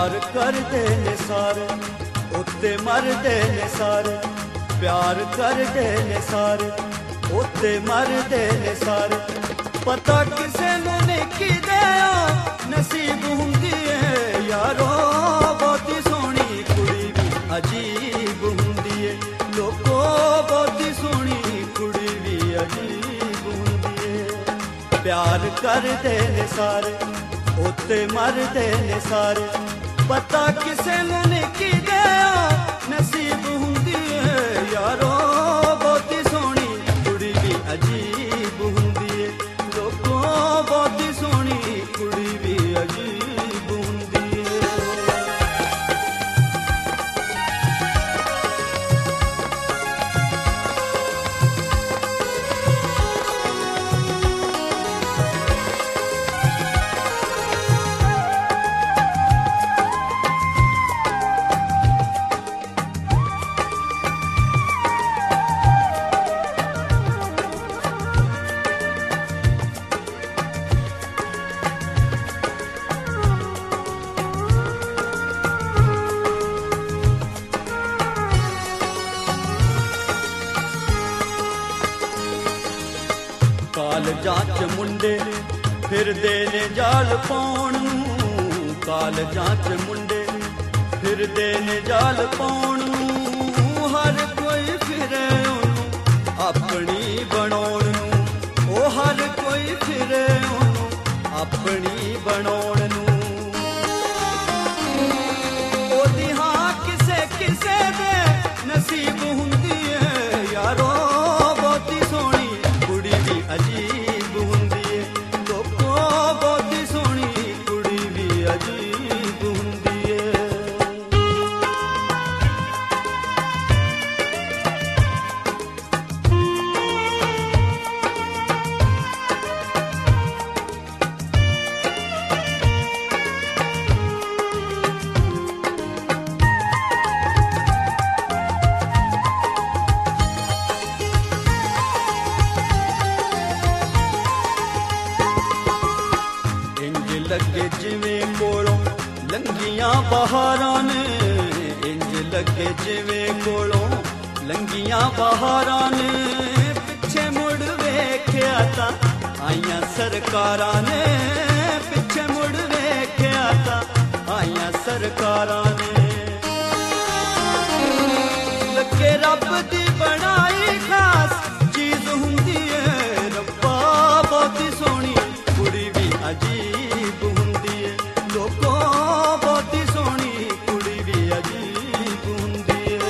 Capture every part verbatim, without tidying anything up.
प्यार करदे ने सारे उत्ते मरदे ने सारे, प्यार करदे ने सारे उत्ते मरदे ने सारे। पता किसे नूं नहीं किदे नसीब हुंदी है यारो, बहुती सोहनी कुड़ी भी अजीब हुंदी है लोको, बहुती सोहनी कुड़ी भी अजीब हुंदी है। प्यार करदे ने सारे उत्ते मरदे ने सारे, पता किसे नूं नहीं किदे नसीब हुंदी है यारो, बहुती सोहनी कुड़ी भी अजीब हुंदी है लोको, बहुती सोहनी कुड़ी भी अजीब हुंदी है। कालजां च मुंडे फिरदे ने जाल पाउण नूं, कालजां च मुंडे फिरदे ने जाल पाउण नूं, हर कोई फिरे ओनूं अपनी बनाउण नूं, ओ हर कोई फिरे ओनूं अपनी बनाउण नूं। ओदी हां किसे किसे दे नसीब हुंदी है यारो, बहुती सोहनी कुड़ी भी अजीब हुंदी है लोको, बहुती सोहनी कुड़ी भी अजीब हुंदी है। लगे जिवें कोलों लंघियां बहारां ने, इंज लगे जिवें कोलों लंघियां बहारां ने, पिछे मुड़ वेख्या तां आईयां सरकारां ने, पिछे मुड़ वेख्या तां आईयां सरकारां ने। लगे रब दी बनाई खास चीज हुंदी है रब्बा, बहुती सोहनी कुड़ी भी अजीब हुंदी है लोको, बहुती सोहनी कुड़ी भी अजीब हुंदी है।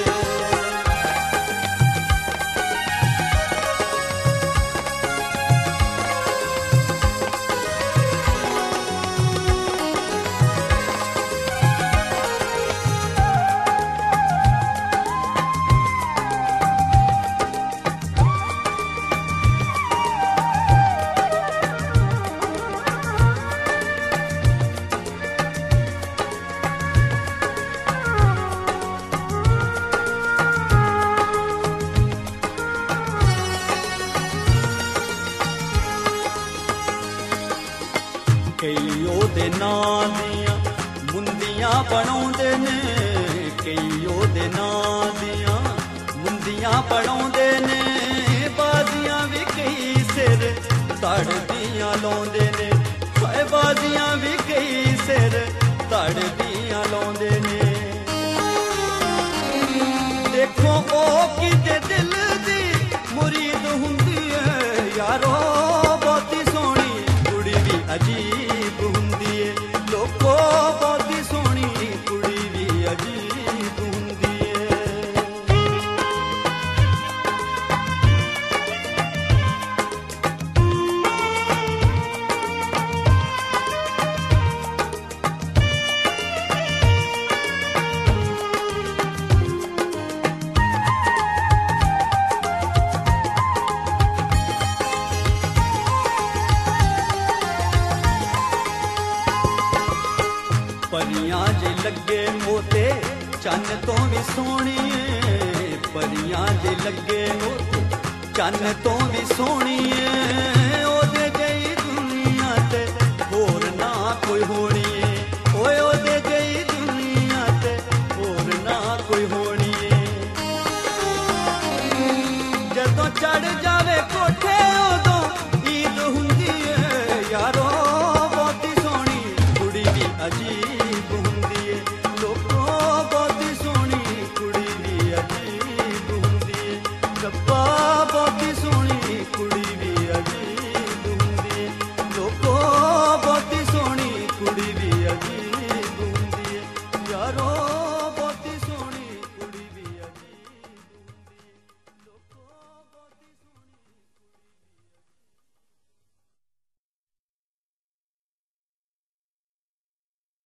कई ओदे नां दियां मुंदियां बनाउंदे ने, कई ओदे नां दियां मुंदियां बनाउंदे ने, बाजियां भी कई सिर तड़ दियां लाउंदे ने, हाय बाजियां भी कई सिर तड़ दियां लाउंदे ने। देखो ओ किते दिल दी मुरीद हुंदी है यारो, बहुती सोहनी कुड़ी भी अजीब हुंदी है लोको, बहुती सोहनी कुड़ी भी अजीब हुंदी है। परियां जे लगे मोते चन तो भी सोहनी है, परियां जे लगे मोते चन तो भी सोहनी है, ओदे जई दुनिया ते होर ना कोई होनी है, ओए ओदे जई ਯਾਰੋ